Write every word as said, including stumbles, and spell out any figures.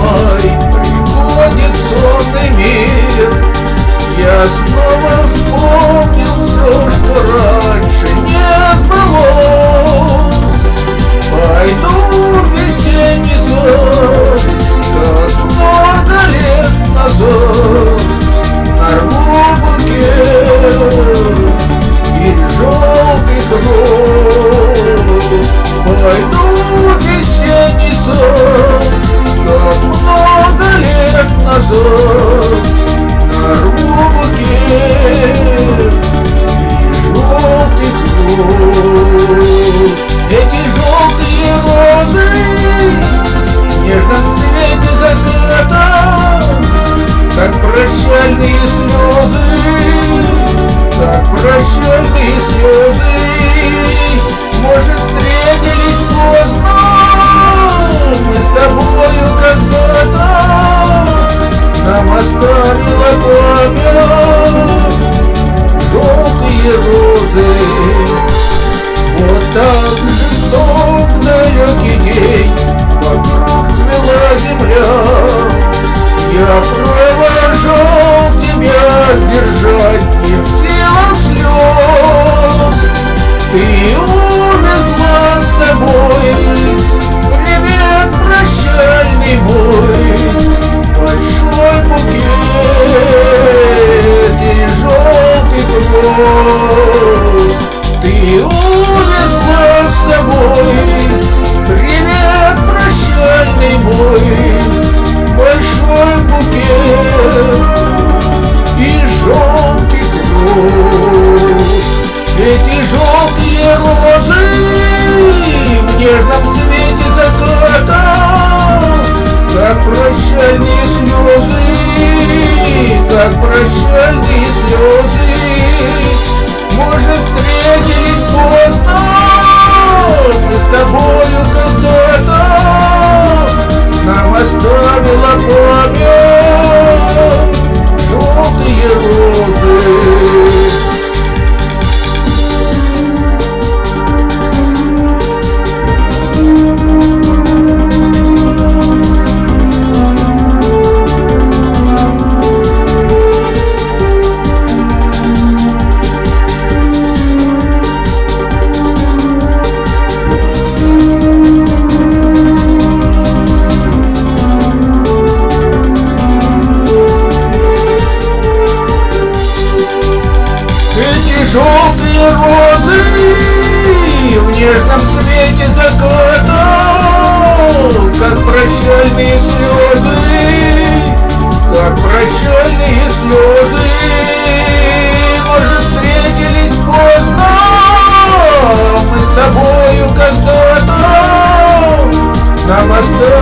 мной приходит сонный мир. Я снова вспомнил все, что раньше не сбылось. Пойду в весенний сад, как много лет назад. Нарву букет из желтых роз. Пойду в весенний сад, как много лет назад. Нарву букет из желтых роз. Эти желтые розы в нежном цвете заката, как прощальные слезы, как прощальные слезы. Может, встретились поздно мы с тобою когда-то, нам оставила память желтые розы. Вот так жесток далекий день, вокруг цвела земля. Я провожал тебя, держать не в силах слез. Ты увезла с собой привет прощальный мой, большой букет из желтых роз. Ты увезла с собой привет прощальный мой, большой букет из желтых роз. Эти желтые розы в нежном свете заката, как прощальные слезы, как прощальные слезы. Может, встретились поздно мы с тобою когда-то, нам оставила память желтые розы. Желтые розы в нежном свете заката, как прощальные слезы, как прощальные слезы. Может, встретились поздно мы с тобою когда-то, нам осталось